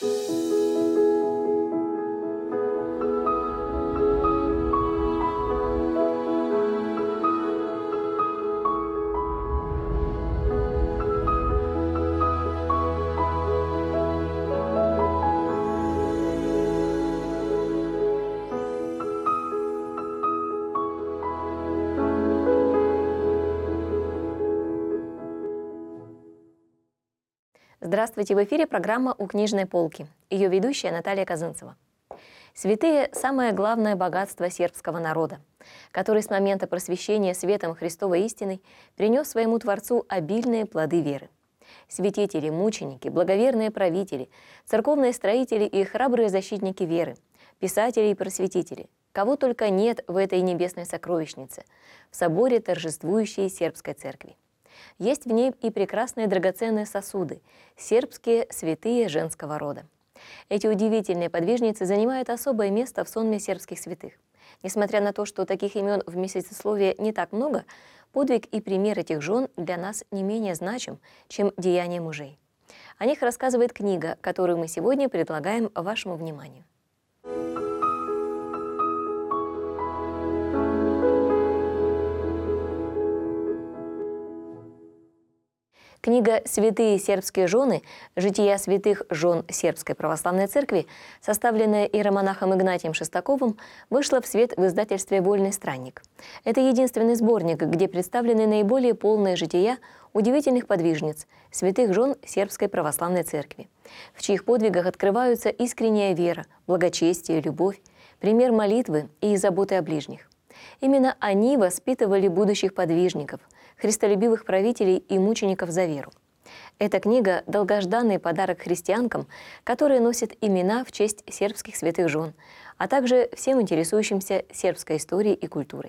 Здравствуйте, в эфире программа «У книжной полки». Ее ведущая Наталья Казынцева. Святые – самое главное богатство сербского народа, который с момента просвещения светом Христовой истиной принес своему Творцу обильные плоды веры. Святители, мученики, благоверные правители, церковные строители и храбрые защитники веры, писатели и просветители, кого только нет в этой небесной сокровищнице, в соборе торжествующей сербской церкви. Есть в ней и прекрасные драгоценные сосуды, сербские святые женского рода. Эти удивительные подвижницы занимают особое место в сонме сербских святых. Несмотря на то, что таких имен в месяцесловии не так много, подвиг и пример этих жен для нас не менее значим, чем деяния мужей. О них рассказывает книга, которую мы сегодня предлагаем вашему вниманию. Книга «Святые сербские жены. Жития святых жен Сербской православной церкви», составленная иеромонахом Игнатием Шестаковым, вышла в свет в издательстве «Вольный странник». Это единственный сборник, где представлены наиболее полные жития удивительных подвижниц, святых жен Сербской православной церкви, в чьих подвигах открываются искренняя вера, благочестие, любовь, пример молитвы и заботы о ближних. Именно они воспитывали будущих подвижников, христолюбивых правителей и мучеников за веру. Эта книга – долгожданный подарок христианкам, которые носят имена в честь сербских святых жен, а также всем интересующимся сербской историей и культурой.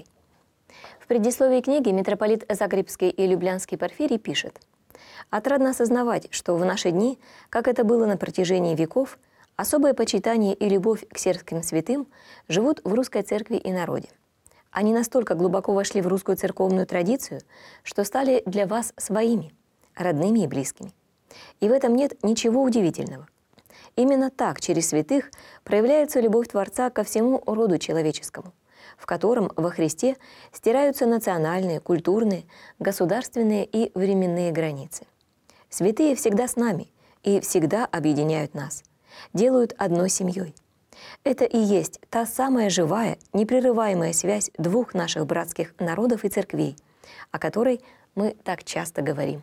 В предисловии книги митрополит Загребский и Люблянский Порфирий пишет: «Отрадно осознавать, что в наши дни, как это было на протяжении веков, особое почитание и любовь к сербским святым живут в русской церкви и народе. Они настолько глубоко вошли в русскую церковную традицию, что стали для вас своими, родными и близкими. И в этом нет ничего удивительного. Именно так через святых проявляется любовь Творца ко всему роду человеческому, в котором во Христе стираются национальные, культурные, государственные и временные границы. Святые всегда с нами и всегда объединяют нас, делают одной семьей. Это и есть та самая живая, непрерываемая связь двух наших братских народов и церквей, о которой мы так часто говорим.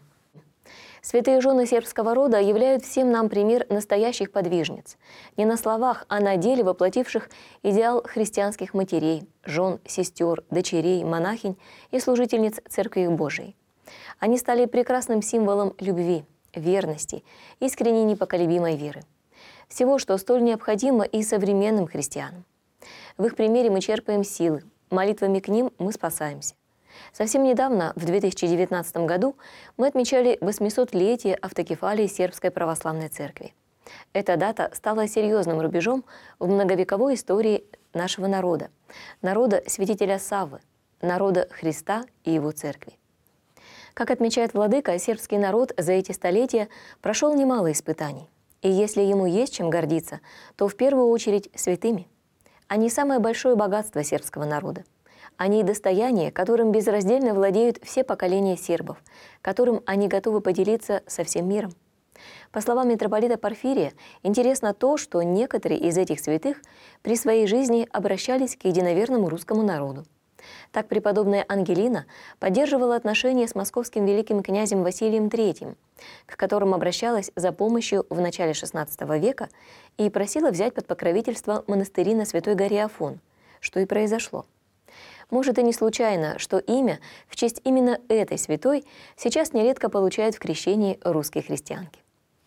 Святые жены сербского рода являют всем нам пример настоящих подвижниц, не на словах, а на деле воплотивших идеал христианских матерей, жен, сестер, дочерей, монахинь и служительниц Церкви Божией. Они стали прекрасным символом любви, верности, искренней непоколебимой веры. Всего, что столь необходимо и современным христианам. В их примере мы черпаем силы, молитвами к ним мы спасаемся. Совсем недавно, в 2019 году, мы отмечали 800-летие автокефалии Сербской православной церкви. Эта дата стала серьезным рубежом в многовековой истории нашего народа, народа святителя Саввы, народа Христа и его церкви. Как отмечает владыка, сербский народ за эти столетия прошел немало испытаний. И если ему есть чем гордиться, то в первую очередь святыми. Они самое большое богатство сербского народа. Они достояние, которым безраздельно владеют все поколения сербов, которым они готовы поделиться со всем миром. По словам митрополита Порфирия, интересно то, что некоторые из этих святых при своей жизни обращались к единоверному русскому народу. Так преподобная Ангелина поддерживала отношения с московским великим князем Василием III, к которому обращалась за помощью в начале XVI века и просила взять под покровительство монастыри на Святой горе Афон, что и произошло. Может, и не случайно, что имя в честь именно этой святой сейчас нередко получают в крещении русские христианки.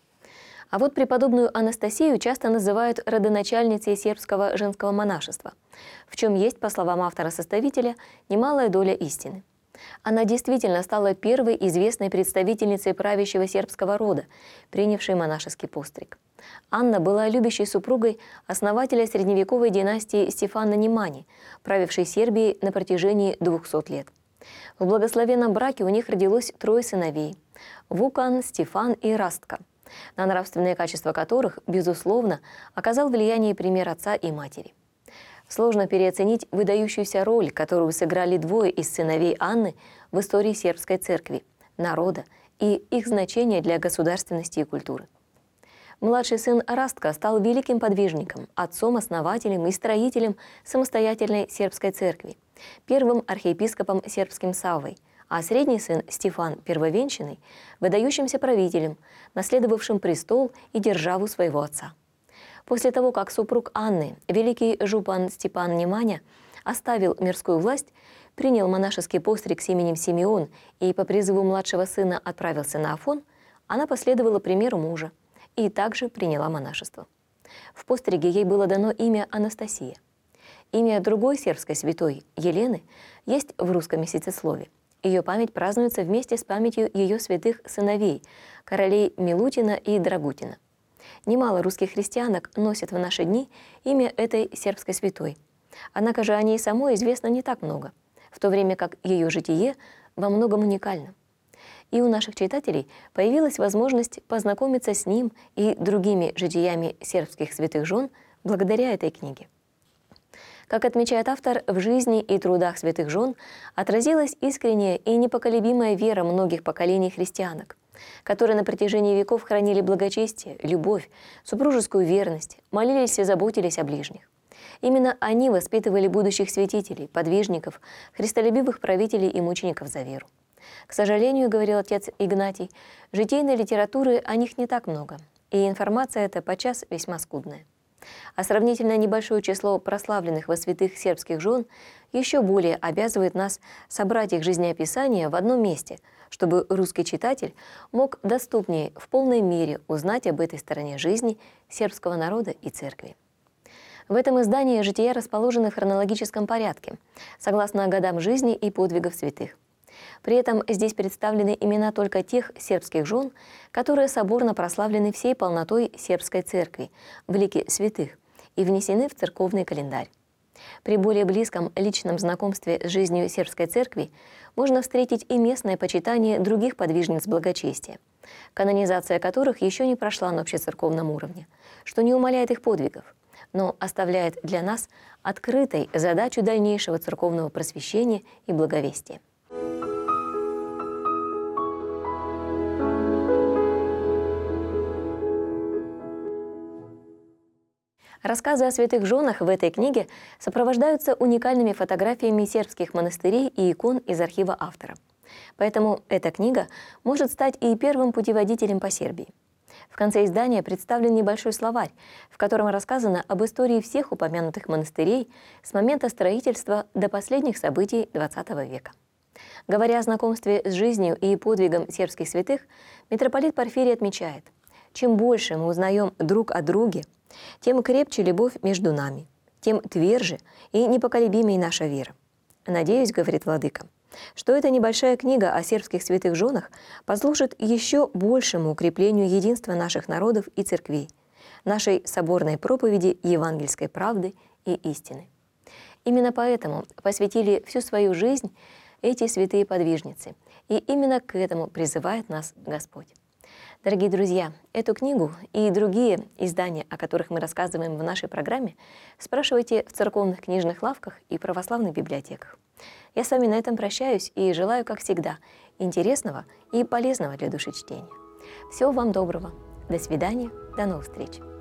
А вот преподобную Анастасию часто называют родоначальницей сербского женского монашества, в чем есть, по словам автора-составителя, немалая доля истины. Она действительно стала первой известной представительницей правящего сербского рода, принявшей монашеский постриг. Анна была любящей супругой основателя средневековой династии Стефана Немани, правившей Сербией на протяжении 200 лет. В благословенном браке у них родилось 3 сыновей – Вукан, Стефан и Растка. на нравственные качества которых, безусловно, оказал влияние пример отца и матери. Сложно переоценить выдающуюся роль, которую сыграли двое из сыновей Анны в истории сербской церкви, народа и их значение для государственности и культуры. Младший сын Растка стал великим подвижником, отцом-основателем и строителем самостоятельной сербской церкви, первым архиепископом сербским Саввой, а средний сын Стефан Первовенчанный – выдающимся правителем, наследовавшим престол и державу своего отца. После того, как супруг Анны, великий жупан Степан Неманя, оставил мирскую власть, принял монашеский постриг с именем Симеон и по призыву младшего сына отправился на Афон, она последовала примеру мужа и также приняла монашество. В постриге ей было дано имя Анастасия. Имя другой сербской святой, Елены, есть в русском месяцеслове. Ее память празднуется вместе с памятью ее святых сыновей, королей Милутина и Драгутина. Немало русских христианок носят в наши дни имя этой сербской святой. Однако же о ней самой известно не так много, в то время как ее житие во многом уникально. И у наших читателей появилась возможность познакомиться с ним и другими житиями сербских святых жен благодаря этой книге. Как отмечает автор, в жизни и трудах святых жен отразилась искренняя и непоколебимая вера многих поколений христианок, которые на протяжении веков хранили благочестие, любовь, супружескую верность, молились и заботились о ближних. Именно они воспитывали будущих святителей, подвижников, христолюбивых правителей и мучеников за веру. К сожалению, говорил отец Игнатий, житейной литературы о них не так много, и информация эта подчас весьма скудная. А сравнительно небольшое число прославленных во святых сербских жен еще более обязывает нас собрать их жизнеописания в одном месте, чтобы русский читатель мог доступнее в полной мере узнать об этой стороне жизни сербского народа и церкви. В этом издании жития расположены в хронологическом порядке, согласно годам жизни и подвигов святых. При этом здесь представлены имена только тех сербских жен, которые соборно прославлены всей полнотой сербской церкви в лике святых и внесены в церковный календарь. При более близком личном знакомстве с жизнью сербской церкви можно встретить и местное почитание других подвижниц благочестия, канонизация которых еще не прошла на общецерковном уровне, что не умаляет их подвигов, но оставляет для нас открытой задачу дальнейшего церковного просвещения и благовестия. Рассказы о святых женах в этой книге сопровождаются уникальными фотографиями сербских монастырей и икон из архива автора. Поэтому эта книга может стать и первым путеводителем по Сербии. В конце издания представлен небольшой словарь, в котором рассказано об истории всех упомянутых монастырей с момента строительства до последних событий XX века. Говоря о знакомстве с жизнью и подвигом сербских святых, митрополит Порфирий отмечает: чем больше мы узнаем друг о друге, тем крепче любовь между нами, тем тверже и непоколебимее наша вера. Надеюсь, говорит владыка, что эта небольшая книга о сербских святых женах послужит еще большему укреплению единства наших народов и церквей, нашей соборной проповеди евангельской правды и истины. Именно поэтому посвятили всю свою жизнь эти святые подвижницы, и именно к этому призывает нас Господь. Дорогие друзья, эту книгу и другие издания, о которых мы рассказываем в нашей программе, спрашивайте в церковных книжных лавках и православных библиотеках. Я с вами на этом прощаюсь и желаю, как всегда, интересного и полезного для души чтения. Всего вам доброго. До свидания. До новых встреч.